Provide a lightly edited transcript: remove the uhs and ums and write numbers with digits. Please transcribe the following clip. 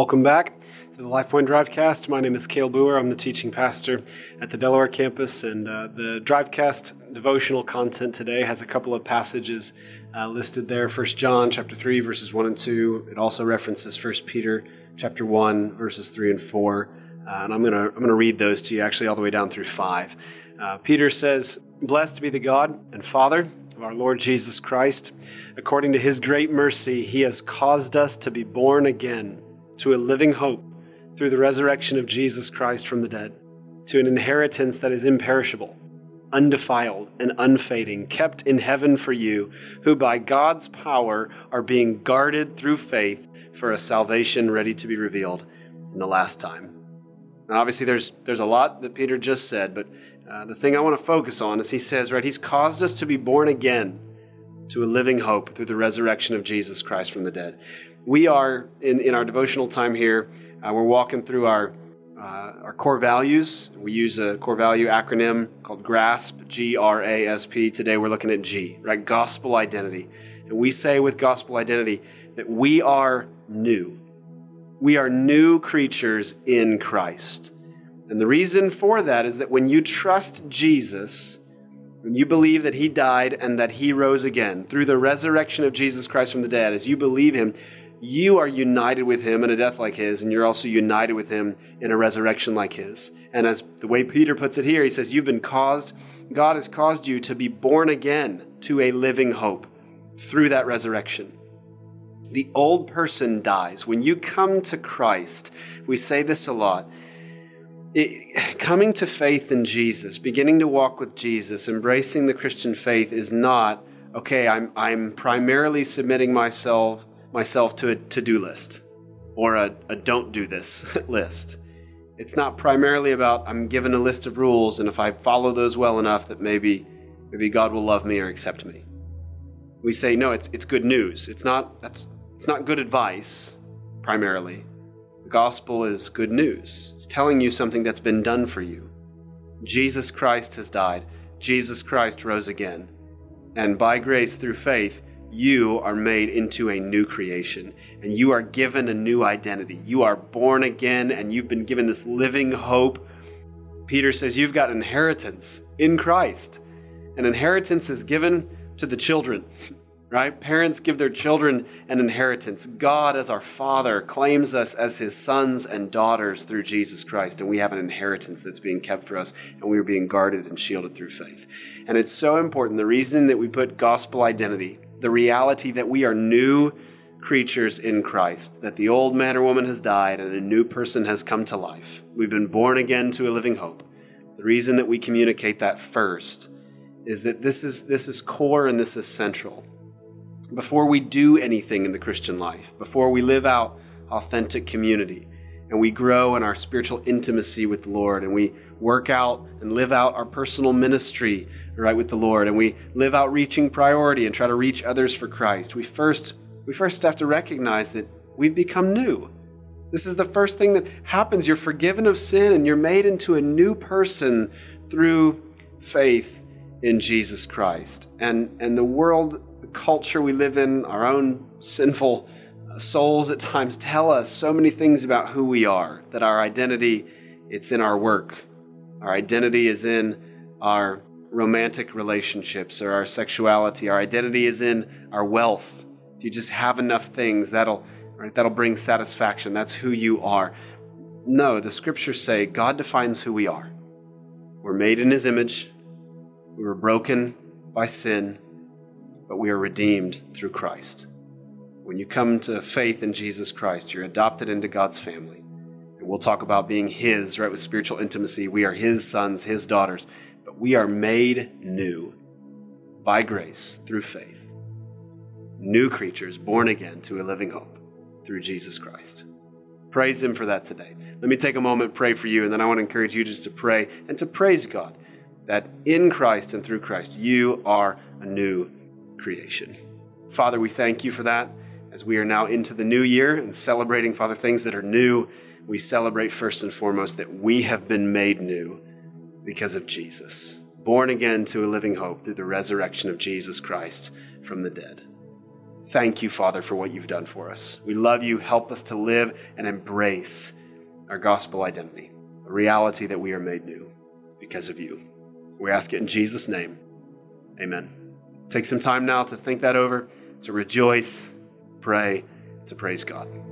Welcome back to the LifePoint Drivecast. My name is Cale Boer. I'm the teaching pastor at the Delaware campus, and the Drivecast devotional content today has a couple of passages listed there. 1 John chapter 3, verses 1 and 2. It also references 1 Peter chapter 1, verses 3 and 4. And I'm gonna read those to you, actually all the way down through 5. Peter says, "Blessed be the God and Father of our Lord Jesus Christ. According to his great mercy, he has caused us to be born again to a living hope through the resurrection of Jesus Christ from the dead, to an inheritance that is imperishable, undefiled, and unfading, kept in heaven for you, who by God's power are being guarded through faith for a salvation ready to be revealed in the last time." Now, obviously, there's a lot that Peter just said, but the thing I want to focus on is he says, right, he's caused us to be born again to a living hope through the resurrection of Jesus Christ from the dead. We are, in our devotional time here, we're walking through our core values. We use a core value acronym called GRASP, G-R-A-S-P. Today we're looking at G, right? Gospel identity. And we say with gospel identity that we are new. We are new creatures in Christ. And the reason for that is that when you trust Jesus, when you believe that he died and that he rose again through the resurrection of Jesus Christ from the dead, as you believe him, you are united with him in a death like his, and you're also united with him in a resurrection like his. And as the way Peter puts it here, he says, God has caused you to be born again to a living hope through that resurrection. The old person dies. When you come to Christ, we say this a lot, coming to faith in Jesus, beginning to walk with Jesus, embracing the Christian faith is not, okay, I'm primarily submitting myself to a to-do list or a don't do this list. It's not primarily about I'm given a list of rules, and if I follow those well enough that maybe God will love me or accept me. We say, no, it's good news. It's not good advice, primarily. The gospel is good news. It's telling you something that's been done for you. Jesus Christ has died. Jesus Christ rose again. And by grace through faith, you are made into a new creation, and you are given a new identity. You are born again, and you've been given this living hope. Peter says you've got inheritance in Christ. An inheritance is given to the children. Right? Parents give their children an inheritance. God, as our Father, claims us as his sons and daughters through Jesus Christ, and we have an inheritance that's being kept for us, and we are being guarded and shielded through faith. And it's so important. The reason that we put gospel identity, the reality that we are new creatures in Christ, that the old man or woman has died and a new person has come to life. We've been born again to a living hope. The reason that we communicate that first is that this is core and this is central. Before we do anything in the Christian life, before we live out authentic community, and we grow in our spiritual intimacy with the Lord, and we work out and live out our personal ministry, right, with the Lord, and we live out reaching priority and try to reach others for Christ, we first have to recognize that we've become new. This is the first thing that happens. You're forgiven of sin, and you're made into a new person through faith in Jesus Christ. And the world, the culture we live in, our own sinful souls at times tell us so many things about who we are, that our identity, it's in our work. Our identity is in our romantic relationships or our sexuality. Our identity is in our wealth. If you just have enough things, that'll bring satisfaction. That's who you are. No, the scriptures say God defines who we are. We're made in his image. We were broken by sin, but we are redeemed through Christ. When you come to faith in Jesus Christ, you're adopted into God's family. And we'll talk about being his, right, with spiritual intimacy. We are his sons, his daughters, but we are made new by grace through faith. New creatures born again to a living hope through Jesus Christ. Praise him for that today. Let me take a moment, pray for you, and then I want to encourage you just to pray and to praise God that in Christ and through Christ, you are a new creation. Father, we thank you for that. As we are now into the new year and celebrating, Father, things that are new, we celebrate first and foremost that we have been made new because of Jesus, born again to a living hope through the resurrection of Jesus Christ from the dead. Thank you, Father, for what you've done for us. We love you. Help us to live and embrace our gospel identity, the reality that we are made new because of you. We ask it in Jesus' name. Amen. Take some time now to think that over, to rejoice, pray, to praise God.